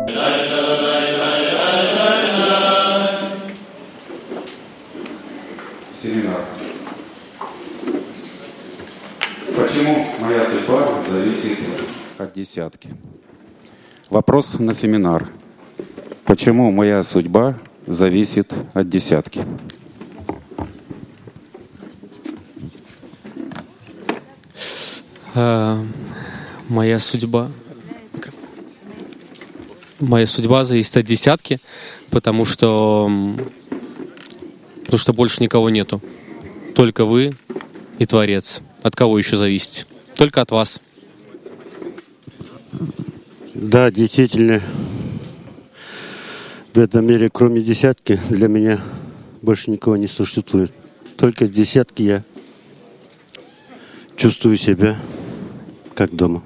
Семинар. Почему моя судьба зависит от десятки? Вопрос на семинар. Почему моя судьба зависит от десятки? Моя судьба зависит от десятки, потому что больше никого нету. Только вы и Творец. От кого еще зависите? Только от вас. Да, действительно, в этом мире, кроме десятки, для меня больше никого не существует. Только в десятке я чувствую себя как дома.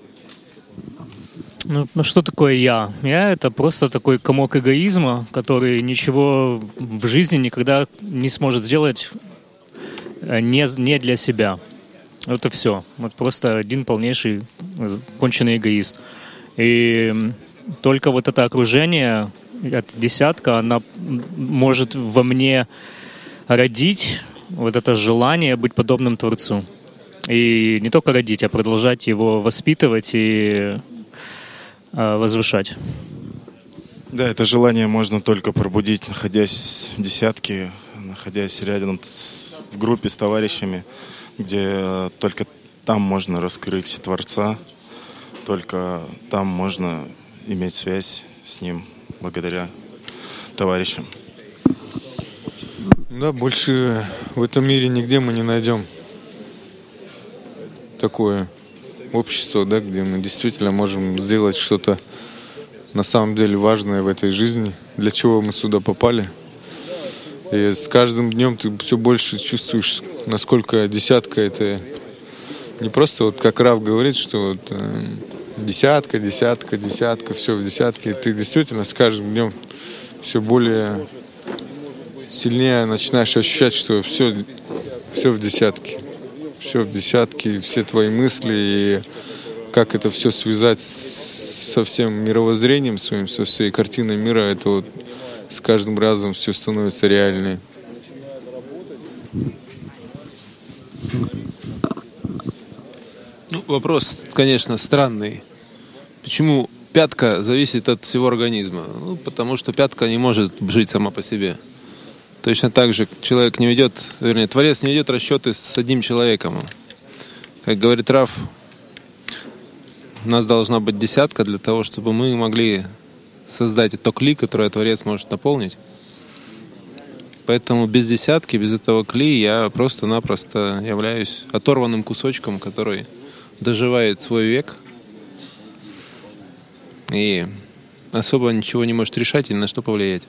Ну что такое я? Я — это просто такой комок эгоизма, который ничего в жизни никогда не сможет сделать не для себя. Это все. Вот просто один полнейший конченый эгоист. И только вот это окружение, эта десятка, она может во мне родить вот это желание быть подобным Творцу. И не только родить, а продолжать его воспитывать и возвышать. Да, это желание можно только пробудить, находясь в десятке, находясь рядом в группе с товарищами, где только там можно раскрыть Творца, только там можно иметь связь с Ним благодаря товарищам. Да, больше в этом мире нигде мы не найдем такое общество, да, где мы действительно можем сделать что-то на самом деле важное в этой жизни, для чего мы сюда попали. И с каждым днем ты все больше чувствуешь, насколько десятка — это не просто, вот как Рав говорит, что вот, десятка, все в десятке. Ты действительно с каждым днем все более сильнее начинаешь ощущать, что все в десятке. Все в десятке, все твои мысли, и как это все связать со всем мировоззрением своим, со всей картиной мира, это вот с каждым разом все становится реальнее. Ну, вопрос, конечно, странный. Почему пятка зависит от всего организма? Ну, потому что пятка не может жить сама по себе. Точно так же человек не ведет, вернее, Творец не ведет расчеты с одним человеком. Как говорит Рав, у нас должна быть десятка для того, чтобы мы могли создать то кли, которое Творец может наполнить. Поэтому без десятки, без этого кли я просто-напросто являюсь оторванным кусочком, который доживает свой век и особо ничего не может решать и ни на что повлиять.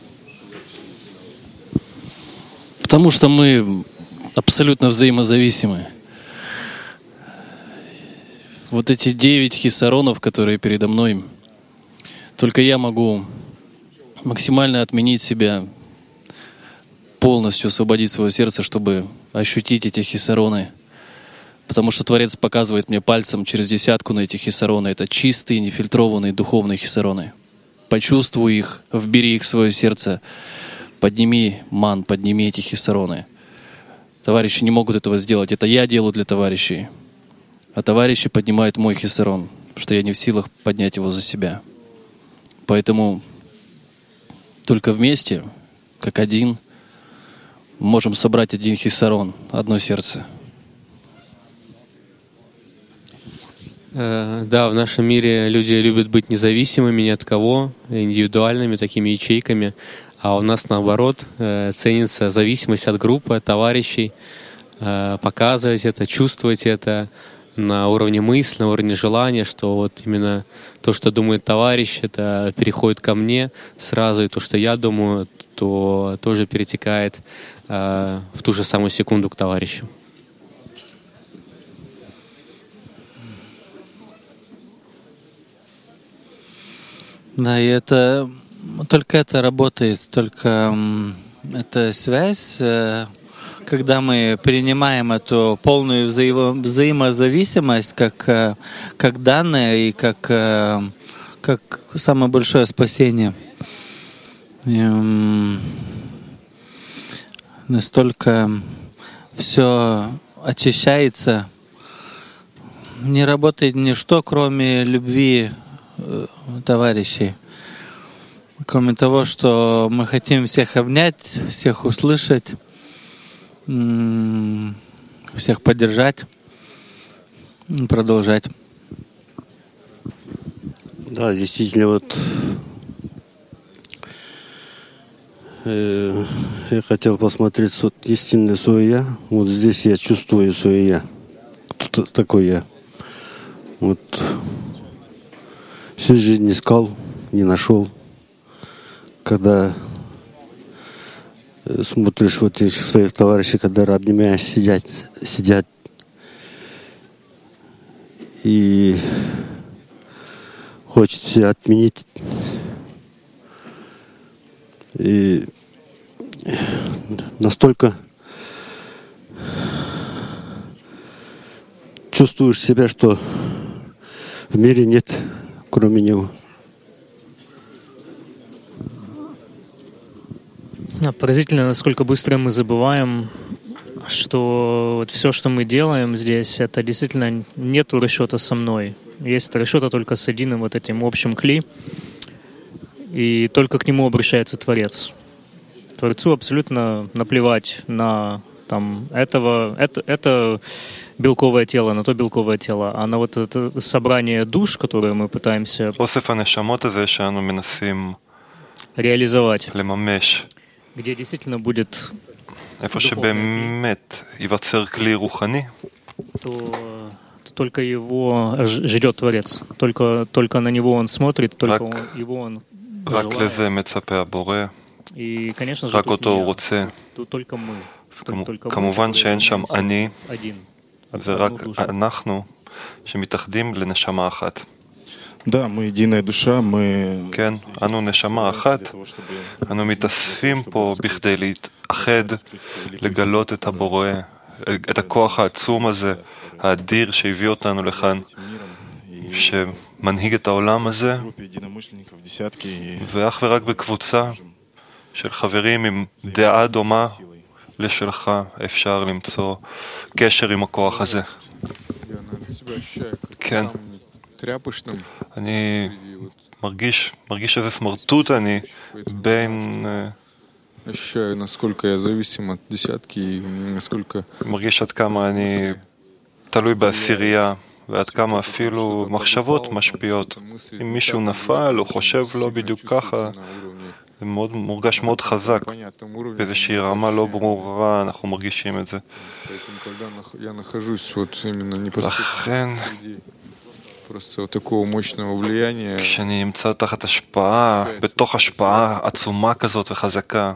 Потому что мы абсолютно взаимозависимы. Вот эти 9 хисаронов, которые передо мной, только я могу максимально отменить себя, полностью освободить свое сердце, чтобы ощутить эти хисароны. Потому что Творец показывает мне пальцем через десятку на эти хисароны. Это чистые, нефильтрованные духовные хисароны. Почувствуй их, вбери их в свое сердце. Подними подними эти хисароны. Товарищи не могут этого сделать. Это я делаю для товарищей. А товарищи поднимают мой хисарон, потому что я не в силах поднять его за себя. Поэтому только вместе, как один, можем собрать один хисарон, одно сердце. Да, в нашем мире люди любят быть независимыми ни от кого, индивидуальными такими ячейками. А у нас, наоборот, ценится зависимость от группы, от товарищей, показывать это, чувствовать это на уровне мысли, на уровне желания, что вот именно то, что думает товарищ, это переходит ко мне сразу, и то, что я думаю, то тоже перетекает в ту же самую секунду к товарищу. Да, и это только это работает, только эта связь, когда мы принимаем эту полную взаимозависимость как данное и как как самое большое спасение. Настолько все очищается, не работает ничто, кроме любви товарищей. Кроме того, что мы хотим всех обнять, всех услышать, всех поддержать, продолжать. Да, действительно, вот я хотел посмотреть истинное свое я. Вот здесь я чувствую свое я. Кто такой я? Вот всю жизнь искал, не нашел. Когда смотришь вот этих своих товарищей, когда обнимаешь, сидят и хочется отменить. И настолько чувствуешь себя, что в мире нет, кроме него. Поразительно, насколько быстро мы забываем, что вот все, что мы делаем здесь, это действительно нету расчета со мной. Есть расчета только с единым вот этим общим кли, и только к нему обращается Творец. Творцу абсолютно наплевать на там, это белковое тело, на то белковое тело, а на вот это собрание душ, которое мы пытаемся реализовать, где действительно будет то только его ждет Творец, только на него он смотрит, только его он желает. И, конечно же, тут только мы. כמובן שאין שם אני ורק אנחנו שמתאחדים לנשמה אחת. Да, мы единая душа, мы... כן, אנו נשמה אחת, אנו מתאספים פה בכדי להתאחד, לגלות את הבורא, את הכוח העצום הזה, האדיר שהביא אותנו לכאן, שמנהיג את העולם הזה, ואך ורק בקבוצה של חברים עם דעה דומה לשלך אפשר למצוא קשר עם הכוח הזה. כן. אני מרגיש איזה סמרטוט אני בין... מרגיש עד כמה אני תלוי בעשירייה ועד כמה אפילו מחשבות משפיעות. אם מישהו נפל או חושב לא בדיוק ככה, זה מורגש מאוד חזק. באיזושהי רמה לא ברורה אנחנו מרגישים את זה. לכן, כשאני נמצא תחת השפעה, בתוך השפעה עצומה כזאת וחזקה,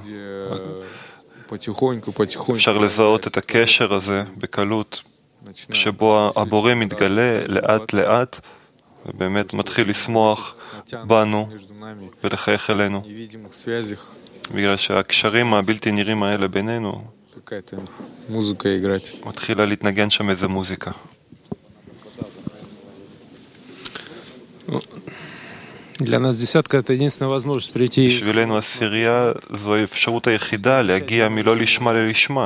אפשר לזהות את הקשר הזה בקלות, שבו הבורא מתגלה לאט לאט, ובאמת מתחיל לשמוח בנו ולחייך אלינו. בגלל שהקשרים הבלתי נראים האלה בינינו, מתחילה להתנגן שם איזה מוזיקה. Для нас десятка — это единственная возможность прийти. בשבילנו עשירייה זו האפשרות היחידה להגיע מלא לשמה ללשמה.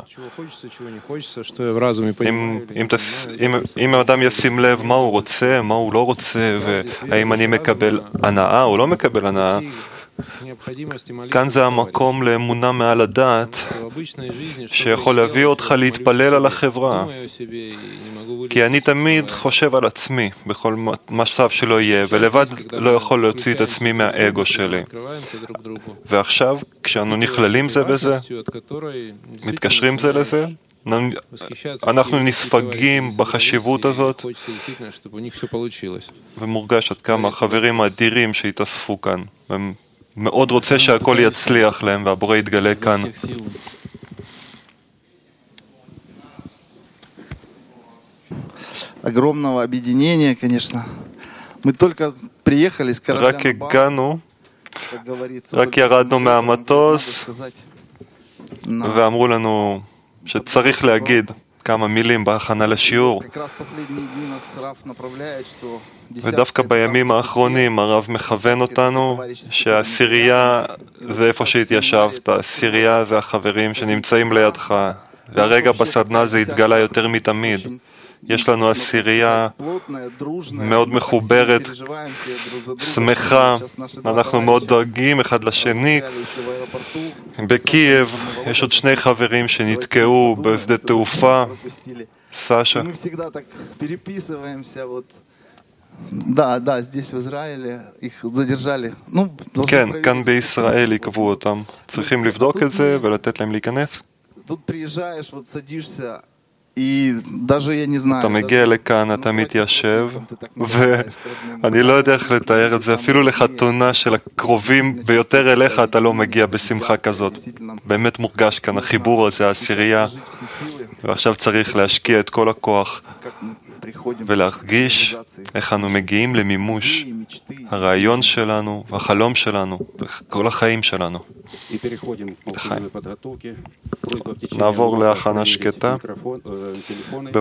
אם האדם ישים לב מה הוא רוצה, מה הוא לא רוצה, והאם אני מקבל הנאה או לא מקבל הנאה, כאן זה המקום לאמונה מעל הדעת שיכול להביא אותך להתפלל על החברה, כי אני תמיד חושב על עצמי בכל מצב שלא יהיה, ולבד לא יכול להוציא את עצמי מהאגו שלי. ועכשיו כשאנו נכללים זה בזה, מתקשרים זה לזה, אנחנו נספגים בחשיבות הזאת, ומורגש עד כמה החברים האדירים שהתאספו כאן, מאוד רוצה שהכל יצליח להם והבורא יתגלה כאן. Огромного объединения, конечно. Мы только приехали с корабля רק הגענו, רק ירדנו מהמטוס ואמרו לנו שצריך להגיד כמה מילים בהכנה לשיעור. ודווקא בימים האחרונים הרב מכוון אותנו שהעשירייה זה איפה שהתיישבת, העשירייה זה החברים שנמצאים לידך, והרגע בסדנה זה התגלה יותר מתמיד. יש לנו עשירייה מאוד מחוברת, שמחה, אנחנו מאוד דואגים אחד לשני. בקייב יש עוד 2 חברים שנתקעו בשדה תעופה, סשה. כן, כאן בישראל עיכבו אותם. צריכים לבדוק את זה ולתת להם להיכנס. אתה מגיע לכאן, אתה מתיישב, ואני לא יודע איך לתאר את זה, אפילו לחתונה של הקרובים ביותר אליך אתה לא מגיע בשמחה כזאת. באמת מורגש כאן החיבור הזה, העשירייה, ועכשיו צריך להשקיע את כל הכוח ולהרגיש איך אנו מגיעים למימוש הרעיון שלנו והחלום שלנו וכל החיים שלנו. נעבור להכנה שקטה.